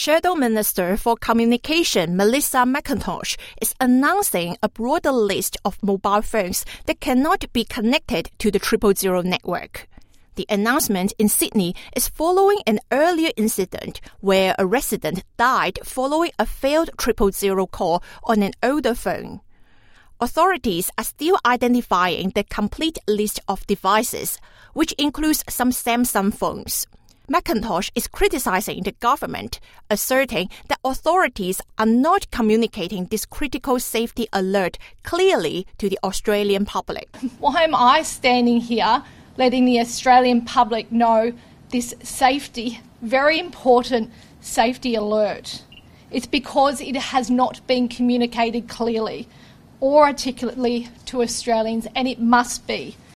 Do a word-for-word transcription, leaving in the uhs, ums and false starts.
Shadow Minister for Communication Melissa McIntosh is announcing a broader list of mobile phones that cannot be connected to the Triple Zero network. The announcement in Sydney is following an earlier incident where a resident died following a failed Triple Zero call on an older phone. Authorities are still identifying the complete list of devices, which includes some Samsung phones. McIntosh is criticizing the government, asserting that authorities are not communicating this critical safety alert clearly to the Australian public. Why am I standing here letting the Australian public know this safety, very important safety alert? It's because it has not been communicated clearly or articulately to Australians, and it must be.